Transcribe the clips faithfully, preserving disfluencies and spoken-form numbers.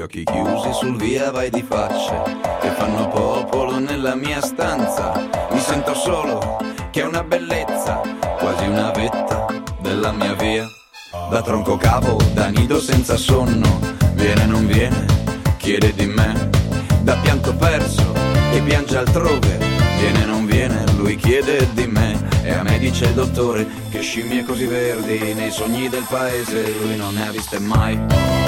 occhi chiusi sul via vai di facce che fanno popolo nella mia stanza. Mi sento solo, che è una bellezza, quasi una vetta della mia via. Da tronco cavo, da nido senza sonno, viene non viene, chiede di me. Da pianto perso, che piange altrove, viene non viene, lui chiede di me. E a me dice il dottore che scimmie così verdi nei sogni del paese lui non ne ha viste mai.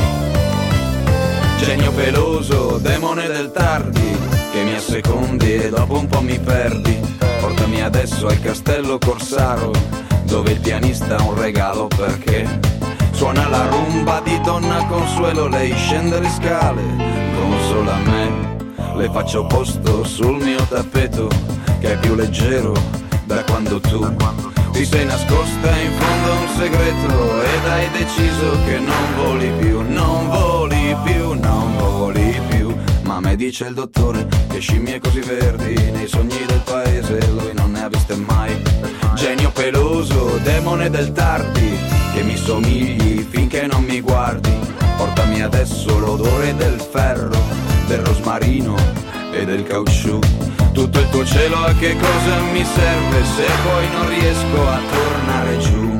Genio peloso, demone del tardi, che mi assecondi e dopo un po' mi perdi. Portami adesso al castello Corsaro, dove il pianista ha un regalo perché suona la rumba di Donna Consuelo. Lei scende le scale, consola me, le faccio posto sul mio tappeto che è più leggero da quando tu ti sei nascosta in fondo a un segreto ed hai deciso che non voli più, non voli più, non voli più. Ma me dice il dottore che scimmie così verdi nei sogni del paese lui non ne ha viste mai. Genio peloso, demone del tardi, che mi somigli finché non mi guardi. Portami adesso l'odore del ferro, del rosmarino e del caucciù. Tutto il tuo cielo a che cosa mi serve se poi non riesco a tornare giù.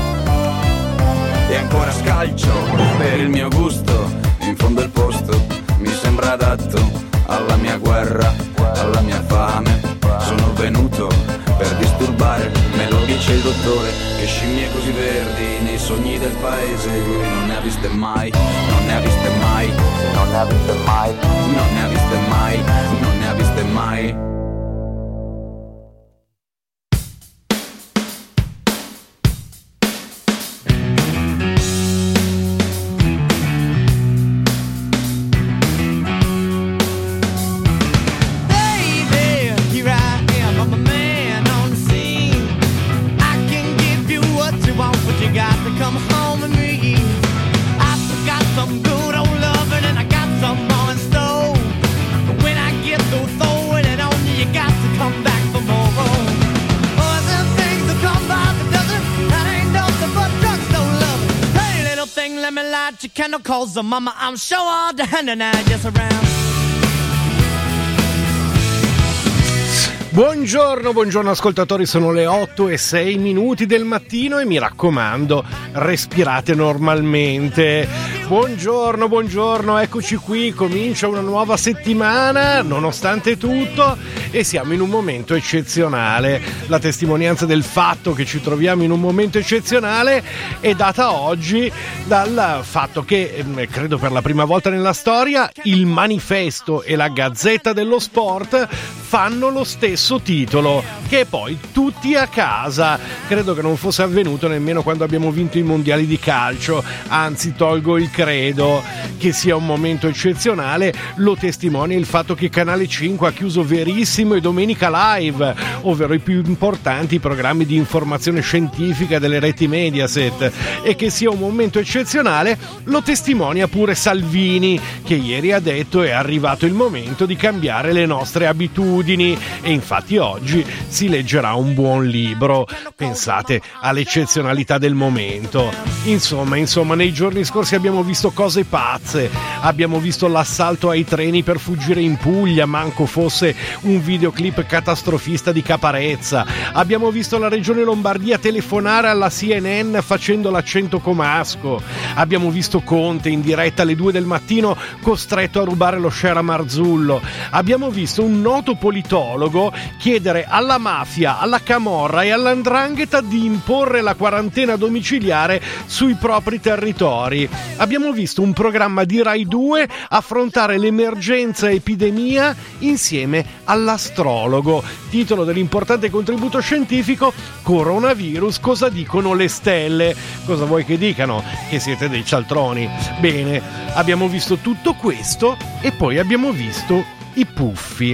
E ancora scalcio per il mio gusto, in fondo il posto mi sembra adatto alla mia guerra, alla mia fame. Sono venuto per disturbare, me lo dice il dottore che scimmie così verdi nei sogni del paese lui non ne ha viste mai, non ne ha viste mai, non ne ha viste mai, non ne ha viste mai, non ne ha viste mai. Chemicals, so mama, I'm sure all the hand and I just around. Buongiorno, buongiorno ascoltatori, sono le otto e sei minuti del mattino e mi raccomando, respirate normalmente. Buongiorno, buongiorno, eccoci qui, comincia una nuova settimana, nonostante tutto, e siamo in un momento eccezionale. La testimonianza del fatto che ci troviamo in un momento eccezionale è data oggi dal fatto che, credo per la prima volta nella storia, il Manifesto e la Gazzetta dello Sport fanno lo stesso titolo, che è poi Tutti a casa. Credo che non fosse avvenuto nemmeno quando abbiamo vinto i mondiali di calcio, anzi tolgo il credo che sia un momento eccezionale, lo testimonia il fatto che Canale cinque ha chiuso Verissimo e Domenica Live, ovvero i più importanti programmi di informazione scientifica delle reti Mediaset, e che sia un momento eccezionale lo testimonia pure Salvini, che ieri ha detto è arrivato il momento di cambiare le nostre abitudini, e infatti oggi si leggerà un buon libro. Pensate all'eccezionalità del momento. Insomma, insomma, nei giorni scorsi abbiamo visto cose pazze, abbiamo visto l'assalto ai treni per fuggire in Puglia, manco fosse un videoclip catastrofista di Caparezza, abbiamo visto la regione Lombardia telefonare alla C N N facendo l'accento comasco, abbiamo visto Conte in diretta alle due del mattino costretto a rubare lo share a Marzullo, abbiamo visto un noto politologo chiedere alla mafia, alla camorra e all'andrangheta di imporre la quarantena domiciliare sui propri territori. Abbiamo visto un programma di Rai due affrontare l'emergenza epidemia insieme all'astrologo. Titolo dell'importante contributo scientifico: Coronavirus, cosa dicono le stelle? Cosa vuoi che dicano? Che siete dei cialtroni. Bene, abbiamo visto tutto questo e poi abbiamo visto i puffi.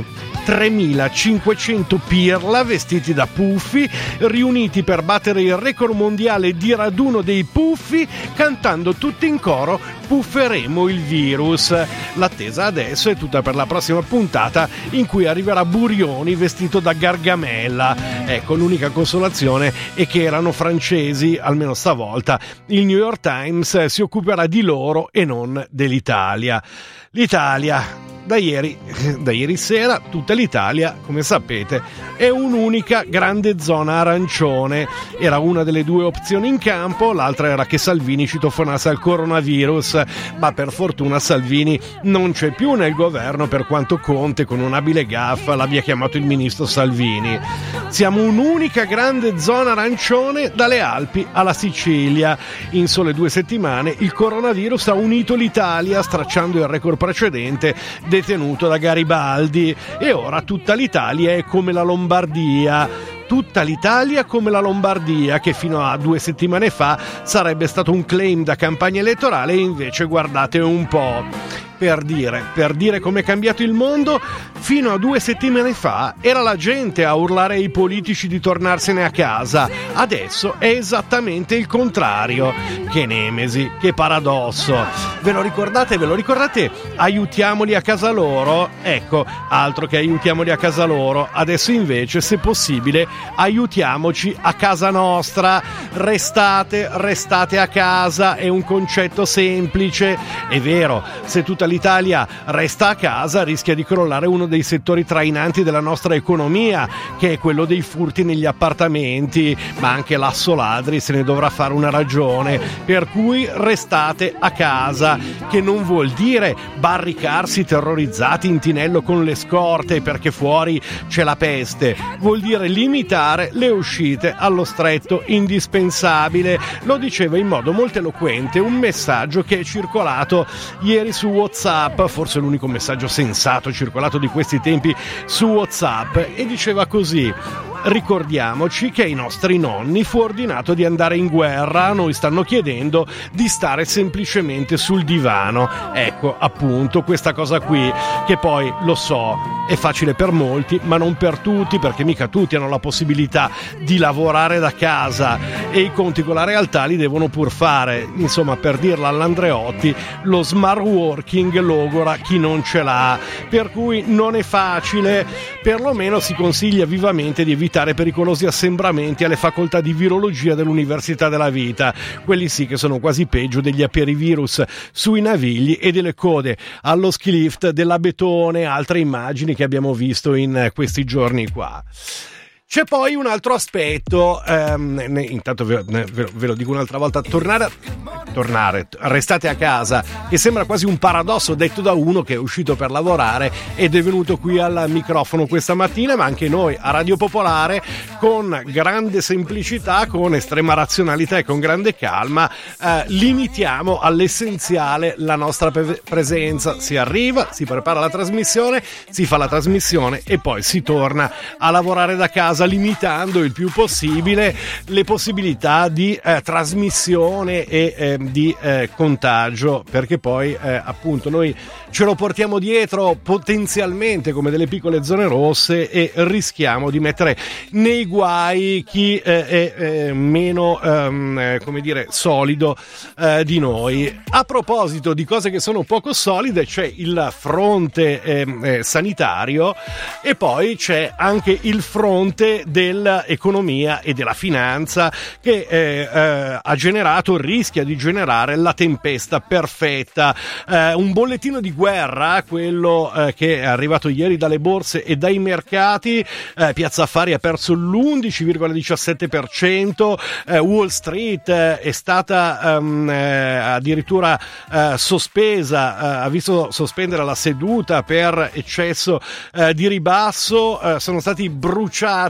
tremilacinquecento pirla vestiti da puffi, riuniti per battere il record mondiale di raduno dei puffi, cantando tutti in coro "Pufferemo il virus". L'attesa adesso è tutta per la prossima puntata, in cui arriverà Burioni vestito da Gargamella. Ecco, l'unica consolazione è che erano francesi, almeno stavolta il New York Times si occuperà di loro e non dell'Italia. L'Italia, da ieri, da ieri sera, tutta l'Italia, come sapete, è un'unica grande zona arancione. Era una delle due opzioni in campo, l'altra era che Salvini citofonasse al coronavirus, ma per fortuna Salvini non c'è più nel governo, per quanto Conte, con un abile gaffa, l'abbia chiamato il ministro Salvini. Siamo un'unica grande zona arancione dalle Alpi alla Sicilia. In sole due settimane il coronavirus ha unito l'Italia, stracciando il record precedente detenuto da Garibaldi, e ora tutta l'Italia è come la Lombardia. Tutta l'Italia come la Lombardia, che fino a due settimane fa sarebbe stato un claim da campagna elettorale, e invece guardate un po'. Per dire, per dire com'è cambiato il mondo, fino a due settimane fa era la gente a urlare ai politici di tornarsene a casa. Adesso è esattamente il contrario. Che nemesi, che paradosso. Ve lo ricordate, ve lo ricordate? Aiutiamoli a casa loro? Ecco, altro che aiutiamoli a casa loro. Adesso invece, se possibile, aiutiamoci a casa nostra. Restate, restate a casa, è un concetto semplice. È vero, se tutta l'Italia resta a casa rischia di crollare uno dei settori trainanti della nostra economia, che è quello dei furti negli appartamenti, ma anche l'asso ladri se ne dovrà fare una ragione. Per cui restate a casa, che non vuol dire barricarsi terrorizzati in tinello con le scorte perché fuori c'è la peste, vuol dire limitare le uscite allo stretto indispensabile. Lo diceva in modo molto eloquente un messaggio che è circolato ieri su WhatsApp, forse l'unico messaggio sensato circolato di questi tempi su WhatsApp, e diceva così: ricordiamoci che ai nostri nonni fu ordinato di andare in guerra, a noi stanno chiedendo di stare semplicemente sul divano. Ecco, appunto, questa cosa qui, che poi, lo so, è facile per molti, ma non per tutti, perché mica tutti hanno la possibilità di lavorare da casa, e i conti con la realtà li devono pur fare. Insomma, per dirla all'Andreotti, lo smart working logora chi non ce l'ha, per cui non è facile. Perlomeno si consiglia vivamente di evitare pericolosi assembramenti alle facoltà di virologia dell'Università della Vita, quelli sì che sono quasi peggio degli aperivirus sui navigli e delle code allo ski lift dell'Abetone, altre immagini che abbiamo visto in questi giorni qua. C'è poi un altro aspetto, ehm, ne, intanto ve, ne, ve, ve lo dico un'altra volta, tornare, tornare, restate a casa, che sembra quasi un paradosso detto da uno che è uscito per lavorare ed è venuto qui al microfono questa mattina, ma anche noi a Radio Popolare, con grande semplicità, con estrema razionalità e con grande calma, eh, limitiamo all'essenziale la nostra pre- presenza. Si arriva, si prepara la trasmissione, si fa la trasmissione e poi si torna a lavorare da casa, limitando il più possibile le possibilità di eh, trasmissione e eh, di eh, contagio, perché poi eh, appunto noi ce lo portiamo dietro potenzialmente come delle piccole zone rosse e rischiamo di mettere nei guai chi eh, è eh, meno ehm, come dire solido eh, di noi. A proposito di cose che sono poco solide, c'è il fronte eh, eh, sanitario e poi c'è anche il fronte dell'economia e della finanza che eh, eh, ha generato, rischia di generare la tempesta perfetta, eh, un bollettino di guerra, quello eh, che è arrivato ieri dalle borse e dai mercati. eh, Piazza Affari ha perso l'undici virgola diciassette per cento, eh, Wall Street eh, è stata um, eh, addirittura eh, sospesa, eh, ha visto sospendere la seduta per eccesso eh, di ribasso, eh, sono stati bruciati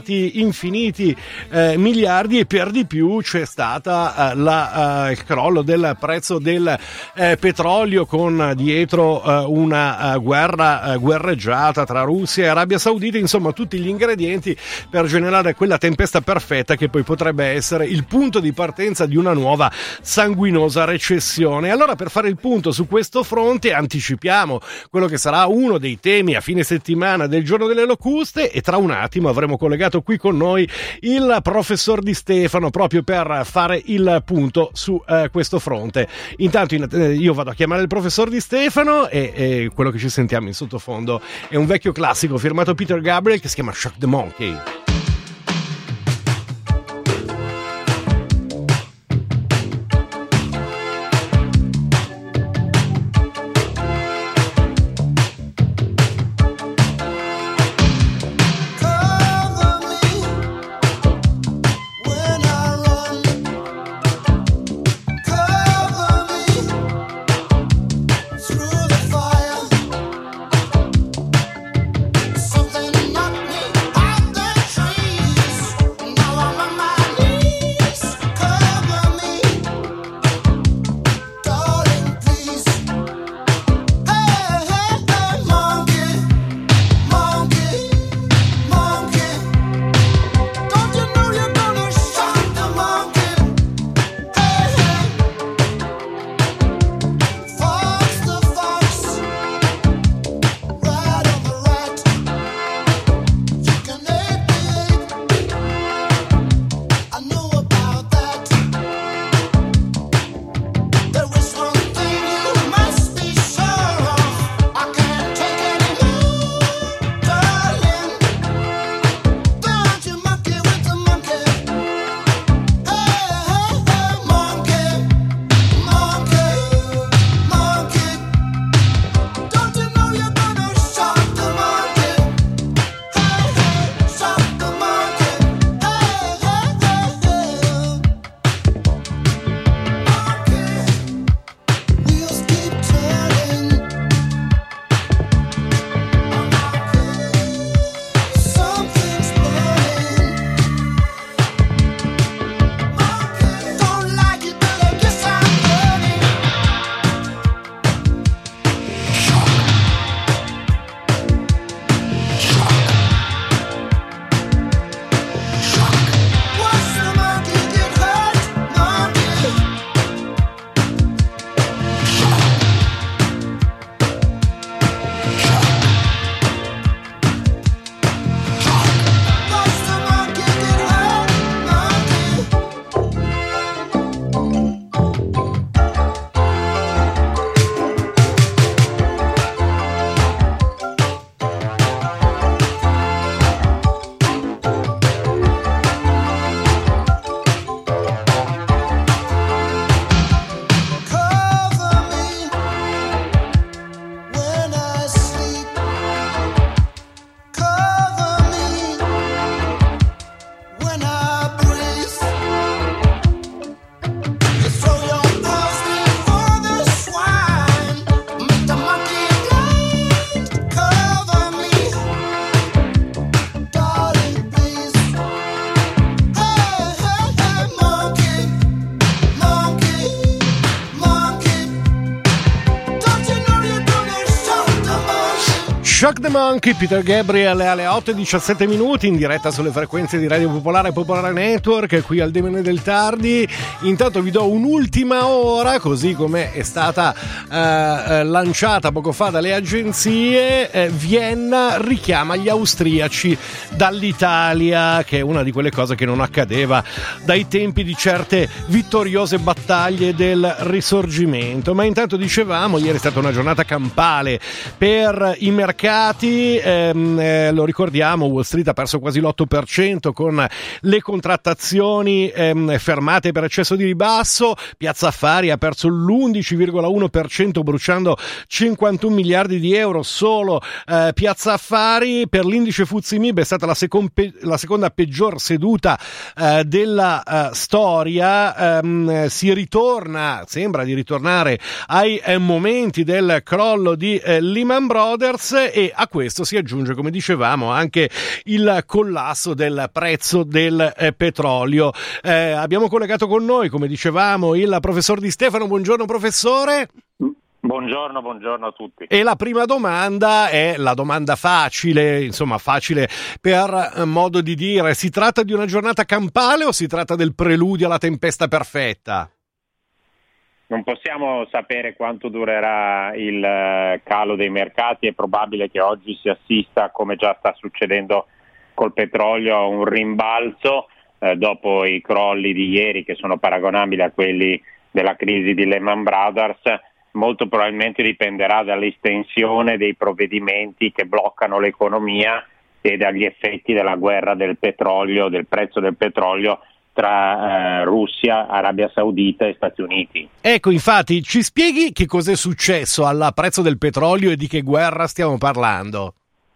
stati infiniti eh, miliardi, e per di più c'è stata eh, la, eh, il crollo del prezzo del eh, petrolio, con dietro eh, una eh, guerra eh, guerreggiata tra Russia e Arabia Saudita, insomma tutti gli ingredienti per generare quella tempesta perfetta che poi potrebbe essere il punto di partenza di una nuova sanguinosa recessione. Allora, per fare il punto su questo fronte, anticipiamo quello che sarà uno dei temi a fine settimana del Giorno delle Locuste, e tra un attimo avremo collegato qui con noi il professor Di Stefano proprio per fare il punto su eh, questo fronte. Intanto in, eh, io vado a chiamare il professor Di Stefano, e, e quello che ci sentiamo in sottofondo è un vecchio classico firmato Peter Gabriel che si chiama Shock the Monkey. Shock the Monkey, Peter Gabriel, alle otto e diciassette minuti in diretta sulle frequenze di Radio Popolare e Popolare Network, qui al Demone del Tardi. Intanto vi do un'ultima ora, così come è stata eh, lanciata poco fa dalle agenzie. eh, Vienna richiama gli austriaci dall'Italia, che è una di quelle cose che non accadeva dai tempi di certe vittoriose battaglie del Risorgimento. Ma intanto dicevamo, ieri è stata una giornata campale per i mercati. Ehm, eh, lo ricordiamo, Wall Street ha perso quasi l'otto per cento con le contrattazioni ehm, fermate per eccesso di ribasso. Piazza Affari ha perso l'undici virgola uno per cento, bruciando cinquantuno miliardi di euro solo eh, Piazza Affari. Per l'indice F T S E M I B è stata la, secon- la seconda peggior seduta eh, della eh, storia. Ehm, si ritorna, sembra di ritornare ai eh, momenti del crollo di eh, Lehman Brothers, e e a questo si aggiunge, come dicevamo, anche il collasso del prezzo del eh, petrolio. Eh, abbiamo collegato con noi, come dicevamo, il professor Di Stefano. Buongiorno professore. Buongiorno, buongiorno a tutti. E la prima domanda è la domanda facile, insomma facile per modo di dire. Si tratta di una giornata campale o si tratta del preludio alla tempesta perfetta? Non possiamo sapere quanto durerà il calo dei mercati. È probabile che oggi si assista, come già sta succedendo col petrolio, a un rimbalzo eh, dopo i crolli di ieri, che sono paragonabili a quelli della crisi di Lehman Brothers. Molto probabilmente dipenderà dall'estensione dei provvedimenti che bloccano l'economia e dagli effetti della guerra del petrolio, del prezzo del petrolio tra eh, Russia, Arabia Saudita e Stati Uniti. Ecco, infatti, ci spieghi che cos'è successo al prezzo del petrolio e di che guerra stiamo parlando?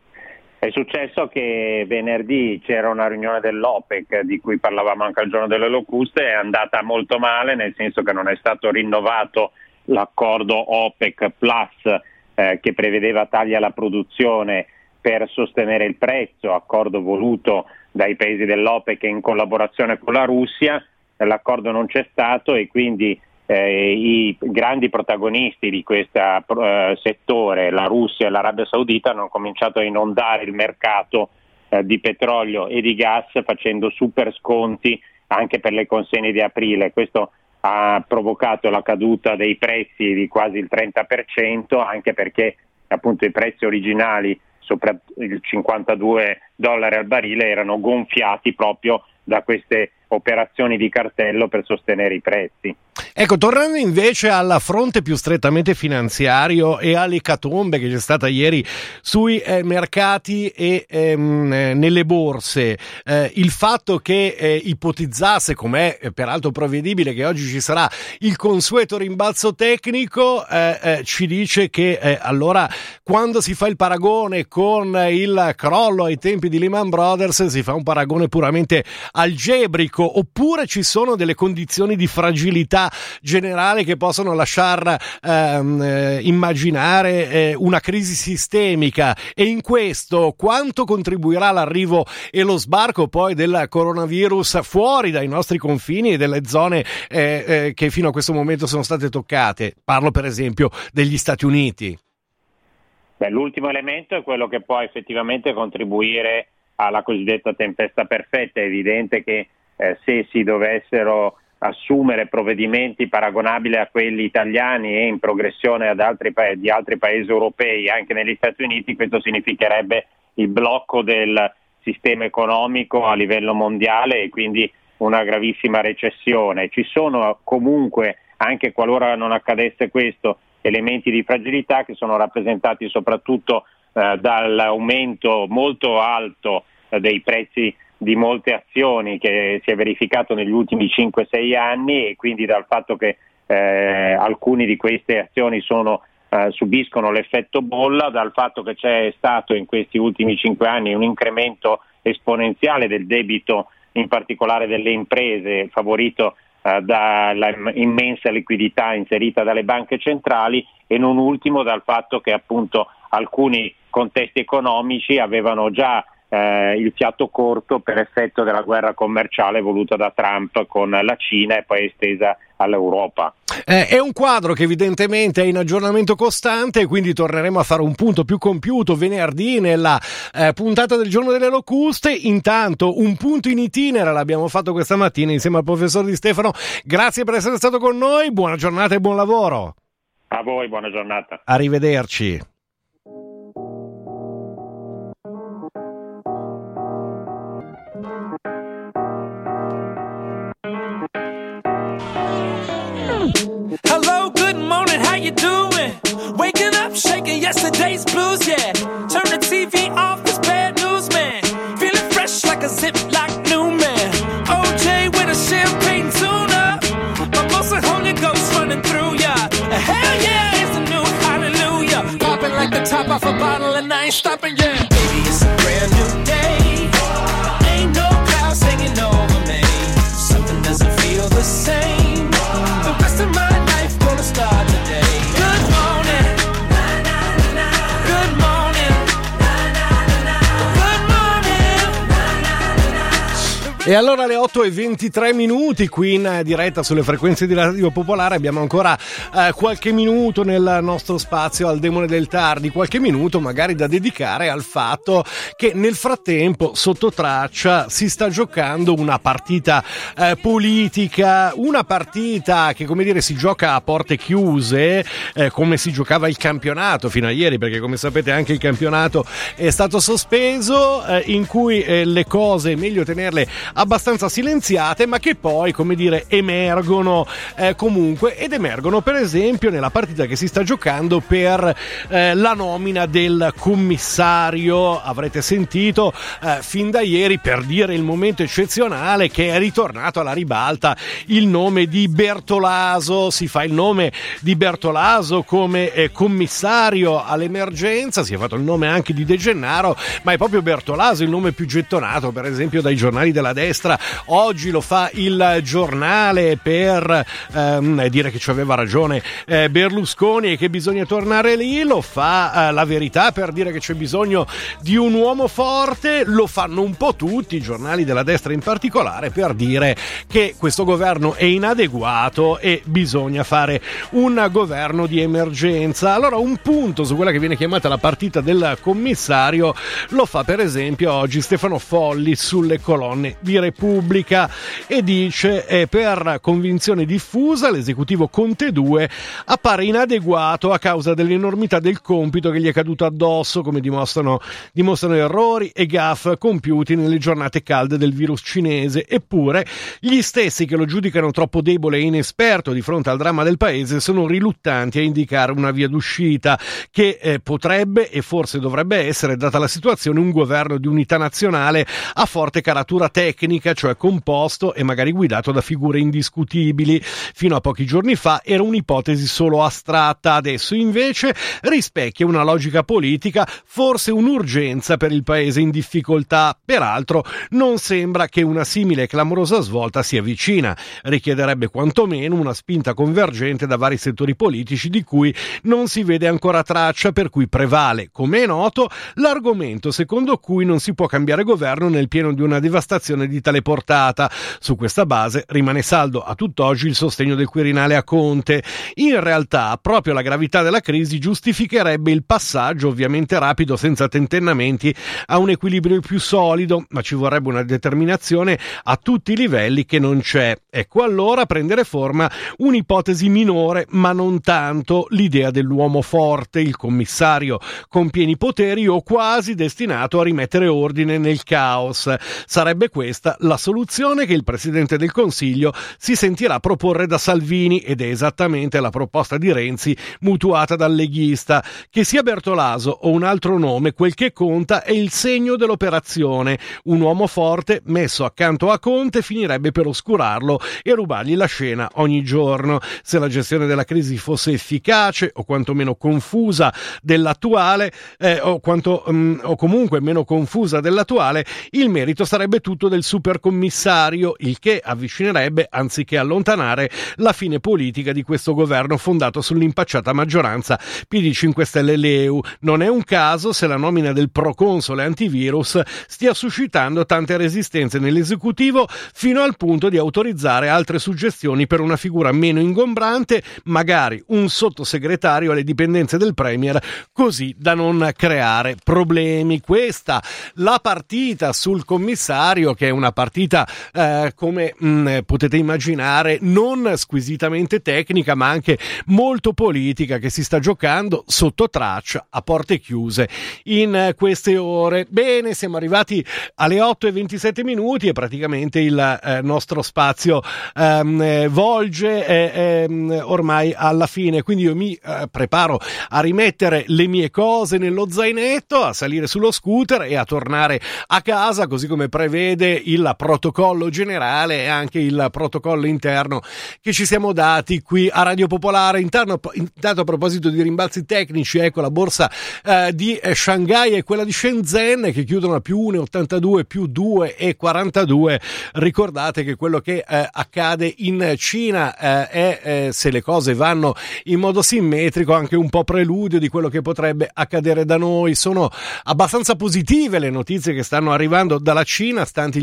È successo che venerdì c'era una riunione dell'OPEC di cui parlavamo anche al giorno delle locuste, è andata molto male, nel senso che non è stato rinnovato l'accordo OPEC Plus eh, che prevedeva tagli alla produzione per sostenere il prezzo, accordo voluto dai paesi dell'OPEC in collaborazione con la Russia. L'accordo non c'è stato e quindi eh, i grandi protagonisti di questo eh, settore, la Russia e l'Arabia Saudita, hanno cominciato a inondare il mercato eh, di petrolio e di gas facendo super sconti anche per le consegne di aprile. Questo ha provocato la caduta dei prezzi di quasi il trenta per cento, anche perché appunto i prezzi originali sopra il cinquantadue dollari al barile erano gonfiati proprio da queste operazioni di cartello per sostenere i prezzi. Ecco, tornando invece al fronte più strettamente finanziario e all'ecatombe che c'è stata ieri sui eh, mercati e ehm, nelle borse, eh, il fatto che eh, ipotizzasse, com'è eh, peraltro prevedibile, che oggi ci sarà il consueto rimbalzo tecnico, eh, eh, ci dice che eh, allora quando si fa il paragone con il crollo ai tempi di Lehman Brothers si fa un paragone puramente algebrico, oppure ci sono delle condizioni di fragilità generale che possono lasciar ehm, eh, immaginare eh, una crisi sistemica, e in questo quanto contribuirà l'arrivo e lo sbarco poi del coronavirus fuori dai nostri confini e delle zone eh, eh, che fino a questo momento sono state toccate. Parlo per esempio degli Stati Uniti. Beh, l'ultimo elemento è quello che può effettivamente contribuire alla cosiddetta tempesta perfetta. È evidente che eh, se si dovessero assumere provvedimenti paragonabili a quelli italiani e in progressione ad altri pa- di altri paesi europei, anche negli Stati Uniti, questo significherebbe il blocco del sistema economico a livello mondiale e quindi una gravissima recessione. Ci sono comunque, anche qualora non accadesse questo, elementi di fragilità che sono rappresentati soprattutto eh, dall'aumento molto alto eh, dei prezzi di molte azioni che si è verificato negli ultimi cinque sei anni, e quindi dal fatto che eh, alcune di queste azioni sono, eh, subiscono l'effetto bolla, dal fatto che c'è stato in questi ultimi cinque anni un incremento esponenziale del debito, in particolare delle imprese, favorito eh, dalla immensa liquidità inserita dalle banche centrali, e non ultimo dal fatto che appunto alcuni contesti economici avevano già Eh, il fiato corto per effetto della guerra commerciale voluta da Trump con la Cina e poi estesa all'Europa. Eh, è un quadro che evidentemente è in aggiornamento costante, quindi torneremo a fare un punto più compiuto venerdì nella eh, puntata del giorno delle locuste. Intanto un punto in itinere l'abbiamo fatto questa mattina insieme al professor Di Stefano. Grazie per essere stato con noi, buona giornata e buon lavoro. A voi, buona giornata. Arrivederci. Hello, good morning, how you doing? Waking up, shaking yesterday's blues, yeah. Turn the T V off, it's bad news, man. Feeling fresh like a Ziploc new man. O J with a champagne tune-up. Mimosa Holy Ghost running through ya. Hell yeah, it's a new hallelujah. Popping like the top off a bottle and I ain't stopping, yeah. Baby, it's a brand new day. Ain't no clouds hanging over me. Something doesn't feel the same. The rest of my life gonna start today. Good morning. Good morning. E allora alle otto e ventitré minuti qui in diretta sulle frequenze di Radio Popolare abbiamo ancora eh, qualche minuto nel nostro spazio al Demone del Tardi, qualche minuto magari da dedicare al fatto che nel frattempo sotto traccia si sta giocando una partita eh, politica, una partita che come dire si gioca a porte chiuse eh, come si giocava il campionato fino a ieri, perché come sapete anche il campionato è stato sospeso, eh, in cui eh, le cose è meglio tenerle abbastanza silenziate, ma che poi, come dire, emergono eh, comunque, ed emergono per esempio nella partita che si sta giocando per eh, la nomina del commissario. Avrete sentito eh, fin da ieri, per dire il momento eccezionale, che è ritornato alla ribalta il nome di Bertolaso. Si fa il nome di Bertolaso come eh, commissario all'emergenza, si è fatto il nome anche di De Gennaro, ma è proprio Bertolaso il nome più gettonato per esempio dai giornali della destra. Oggi lo fa il Giornale per ehm, dire che ci aveva ragione eh, Berlusconi e che bisogna tornare lì. Lo fa eh, La Verità per dire che c'è bisogno di un uomo forte. Lo fanno un po' tutti i giornali della destra in particolare per dire che questo governo è inadeguato e bisogna fare un governo di emergenza. Allora un punto su quella che viene chiamata la partita del commissario lo fa per esempio oggi Stefano Folli sulle colonne di Repubblica e dice eh, per convinzione diffusa l'esecutivo Conte due appare inadeguato a causa dell'enormità del compito che gli è caduto addosso, come dimostrano, dimostrano errori e gaffe compiuti nelle giornate calde del virus cinese. Eppure gli stessi che lo giudicano troppo debole e inesperto di fronte al dramma del paese sono riluttanti a indicare una via d'uscita che eh, potrebbe e forse dovrebbe essere, data la situazione, un governo di unità nazionale a forte caratura tecnica, cioè composto e magari guidato da figure indiscutibili. Fino a pochi giorni fa era un'ipotesi solo astratta, adesso invece rispecchia una logica politica, forse un'urgenza per il paese in difficoltà. Peraltro non sembra che una simile clamorosa svolta sia vicina, richiederebbe quantomeno una spinta convergente da vari settori politici di cui non si vede ancora traccia, per cui prevale, come è noto, l'argomento secondo cui non si può cambiare governo nel pieno di una devastazione di tale portata. Su questa base rimane saldo a tutt'oggi il sostegno del Quirinale a Conte. In realtà proprio la gravità della crisi giustificherebbe il passaggio, ovviamente rapido, senza tentennamenti, a un equilibrio più solido, ma ci vorrebbe una determinazione a tutti i livelli che non c'è. Ecco allora prendere forma un'ipotesi minore, ma non tanto, l'idea dell'uomo forte, il commissario con pieni poteri o quasi destinato a rimettere ordine nel caos. Sarebbe questa la soluzione che il Presidente del Consiglio si sentirà proporre da Salvini, ed è esattamente la proposta di Renzi mutuata dal leghista. Che sia Bertolaso o un altro nome, quel che conta è il segno dell'operazione. Un uomo forte messo accanto a Conte finirebbe per oscurarlo e rubargli la scena ogni giorno. Se la gestione della crisi fosse efficace o quantomeno confusa dell'attuale eh, o, quanto, um, o comunque meno confusa dell'attuale, il merito sarebbe tutto del supercommissario, il che avvicinerebbe anziché allontanare la fine politica di questo governo fondato sull'impacciata maggioranza P D cinque Stelle L E U. Non è un caso se la nomina del proconsole antivirus stia suscitando tante resistenze nell'esecutivo, fino al punto di autorizzare altre suggestioni per una figura meno ingombrante, magari un sottosegretario alle dipendenze del Premier, così da non creare problemi. Questa la partita sul commissario, che è una partita eh, come mh, potete immaginare non squisitamente tecnica ma anche molto politica, che si sta giocando sotto traccia a porte chiuse in eh, queste ore. Bene, siamo arrivati alle otto e ventisette minuti e praticamente il eh, nostro spazio ehm, eh, volge eh, eh, ormai alla fine, quindi io mi eh, preparo a rimettere le mie cose nello zainetto, a salire sullo scooter e a tornare a casa, così come prevede il protocollo generale e anche il protocollo interno che ci siamo dati qui a Radio Popolare. Interno, intanto a proposito di rimbalzi tecnici, ecco la borsa eh, di Shanghai e quella di Shenzhen che chiudono a più uno virgola ottantadue, più due virgola quarantadue. Ricordate che quello che eh, accade in Cina eh, è, eh, se le cose vanno in modo simmetrico, anche un po' preludio di quello che potrebbe accadere da noi. Sono abbastanza positive le notizie che stanno arrivando dalla Cina, stanti gli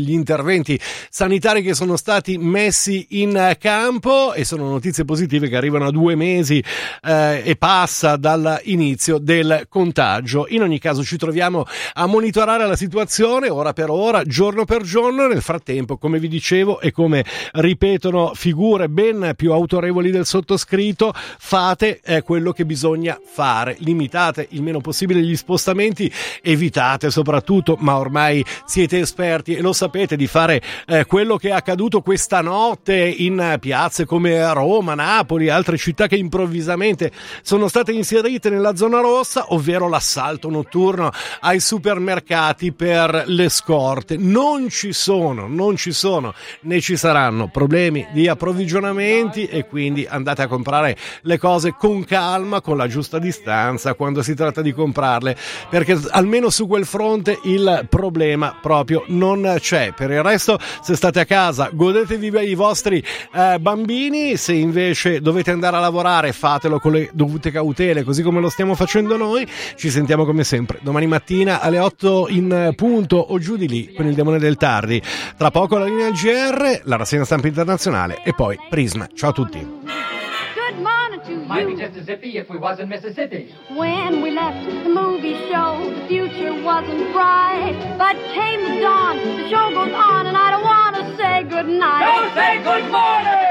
gli interventi sanitari che sono stati messi in campo, e sono notizie positive che arrivano a due mesi eh, e passa dall'inizio del contagio. In ogni caso ci troviamo a monitorare la situazione ora per ora, giorno per giorno. Nel frattempo, come vi dicevo e come ripetono figure ben più autorevoli del sottoscritto, fate eh, quello che bisogna fare, limitate il meno possibile gli spostamenti, evitate soprattutto, ma ormai siete esperti e lo sapete, di fare eh, quello che è accaduto questa notte in piazze come Roma, Napoli e altre città che improvvisamente sono state inserite nella zona rossa, ovvero l'assalto notturno ai supermercati per le scorte. Non ci sono, non ci sono né ci saranno problemi di approvvigionamenti, e quindi andate a comprare le cose con calma, con la giusta distanza quando si tratta di comprarle, perché almeno su quel fronte il problema proprio non c'è. Per il resto, se state a casa, godetevi i vostri eh, bambini. Se invece dovete andare a lavorare, fatelo con le dovute cautele, così come lo stiamo facendo noi. Ci sentiamo come sempre domani mattina alle otto in punto o giù di lì con il Demone del Tardi. Tra poco la linea G R, la rassegna stampa internazionale e poi Prisma. Ciao a tutti. Good morning to you. Might be just as zippy if we was in Mississippi. When we left the movie show, the future wasn't bright. But came the dawn, the show goes on, and I don't want to say goodnight. Don't say good morning!